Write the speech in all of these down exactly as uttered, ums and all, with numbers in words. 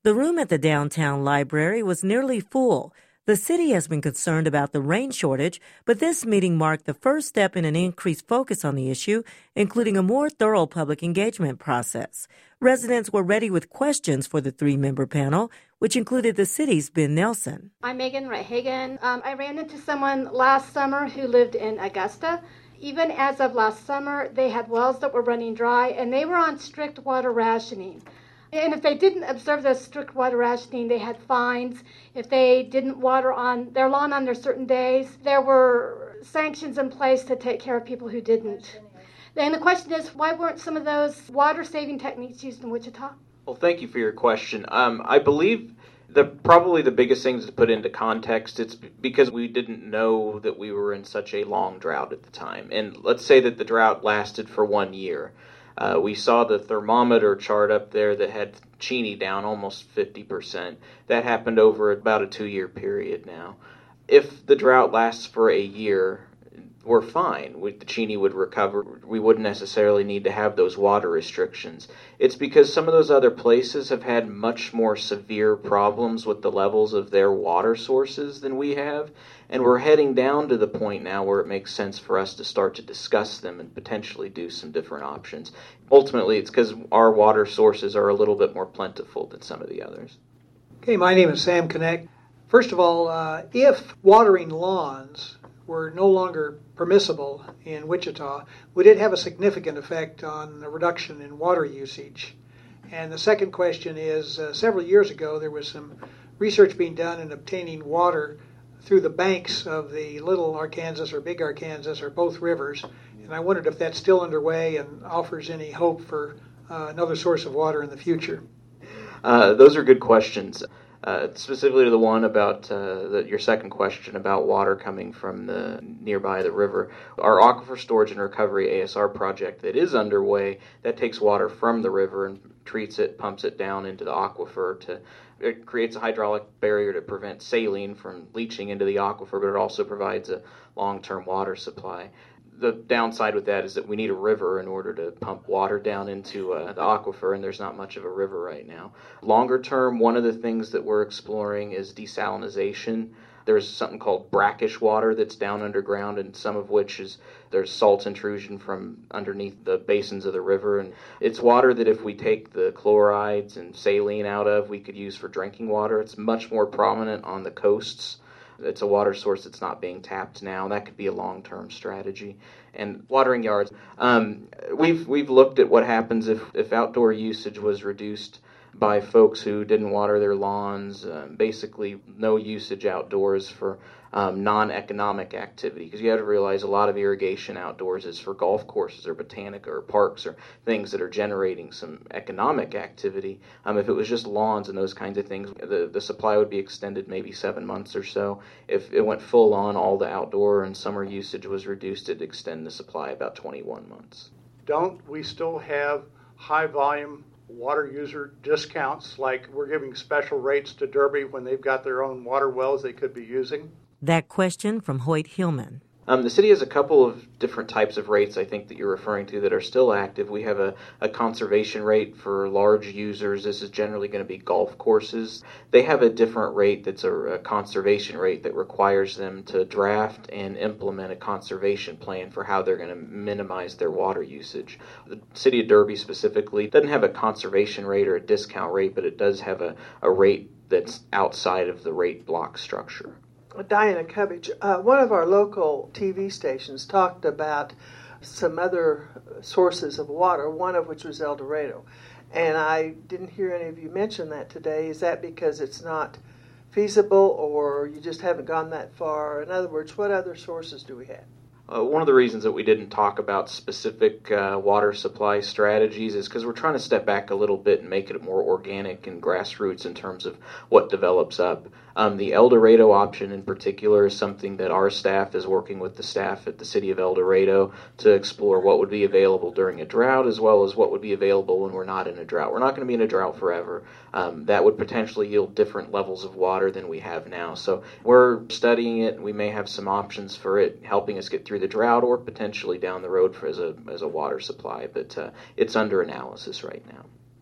The room at the downtown library was nearly full. The city has been concerned about the rain shortage, but this meeting marked the first step in an increased focus on the issue, including a more thorough public engagement process. Residents were ready with questions for the three-member panel, which included the city's Ben Nelson. I'm Megan Rehagen. Um, I ran into someone last summer who lived in Augusta. Even as of last summer, they had wells that were running dry, and they were on strict water rationing. And if they didn't observe the strict water rationing, they had fines. If they didn't water on their lawn on their certain days, there were sanctions in place to take care of people who didn't. And the question is, why weren't some of those water-saving techniques used in Wichita? Well, thank you for your question. Um, I believe the probably the biggest things to put into context, it's because we didn't know that we were in such a long drought at the time. And let's say that the drought lasted for one year. Uh, we saw the thermometer chart up there that had Cheney down almost fifty percent. That happened over about a two-year period now. If the drought lasts for a year, we're fine. We, the Cheney would recover. We wouldn't necessarily need to have those water restrictions. It's because some of those other places have had much more severe problems with the levels of their water sources than we have. And we're heading down to the point now where it makes sense for us to start to discuss them and potentially do some different options. Ultimately, it's because our water sources are a little bit more plentiful than some of the others. Okay, my name is Sam Connect. First of all, uh, if watering lawns were no longer permissible in Wichita, would it have a significant effect on the reduction in water usage? And the second question is, uh, several years ago there was some research being done in obtaining water through the banks of the Little Arkansas or Big Arkansas or both rivers, and I wondered if that's still underway and offers any hope for uh, another source of water in the future. Uh, those are good questions. Uh, specifically to the one about uh, the, your second question about water coming from the nearby the river. Our Aquifer Storage and Recovery A S R project that is underway, that takes water from the river and treats it, pumps it down into the aquifer. To It creates a hydraulic barrier to prevent saline from leaching into the aquifer, but it also provides a long-term water supply. The downside with that is that we need a river in order to pump water down into uh, the aquifer, and there's not much of a river right now. Longer term, one of the things that we're exploring is desalinization. There's something called brackish water that's down underground, and some of which is there's salt intrusion from underneath the basins of the river. And it's water that if we take the chlorides and saline out of, we could use for drinking water. It's much more prominent on the coasts. It's a water source that's not being tapped now. That could be a long-term strategy. And watering yards. Um, we've we've looked at what happens if, if outdoor usage was reduced by folks who didn't water their lawns, uh, basically no usage outdoors for um, non-economic activity. Because you have to realize a lot of irrigation outdoors is for golf courses or botanica or parks or things that are generating some economic activity. Um, if it was just lawns and those kinds of things, the, the supply would be extended maybe seven months or so. If it went full on, all the outdoor and summer usage was reduced, it'd extend the supply about twenty-one months. Don't we still have high volume water user discounts, like we're giving special rates to Derby when they've got their own water wells they could be using? That question from Hoyt Hillman. Um, the city has a couple of different types of rates, I think, that you're referring to that are still active. We have a, a conservation rate for large users. This is generally going to be golf courses. They have a different rate that's a, a conservation rate that requires them to draft and implement a conservation plan for how they're going to minimize their water usage. The city of Derby specifically doesn't have a conservation rate or a discount rate, but it does have a, a rate that's outside of the rate block structure. Diana Covich, uh, one of our local T V stations talked about some other sources of water, one of which was El Dorado. And I didn't hear any of you mention that today. Is that because it's not feasible or you just haven't gone that far? In other words, what other sources do we have? Uh, one of the reasons that we didn't talk about specific uh, water supply strategies is because we're trying to step back a little bit and make it more organic and grassroots in terms of what develops up. Um, the El Dorado option in particular is something that our staff is working with the staff at the city of El Dorado to explore what would be available during a drought as well as what would be available when we're not in a drought. We're not going to be in a drought forever. Um, that would potentially yield different levels of water than we have now. So we're studying it, and we may have some options for it helping us get through the drought or potentially down the road for as a as a water supply, but uh, it's under analysis right now.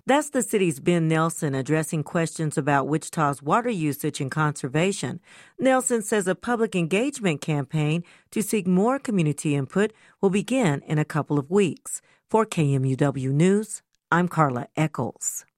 That's the city's Ben Nelson addressing questions about Wichita's water usage and conservation. Nelson says a public engagement campaign to seek more community input will begin in a couple of weeks. For K M U W News, I'm Carla Eccles.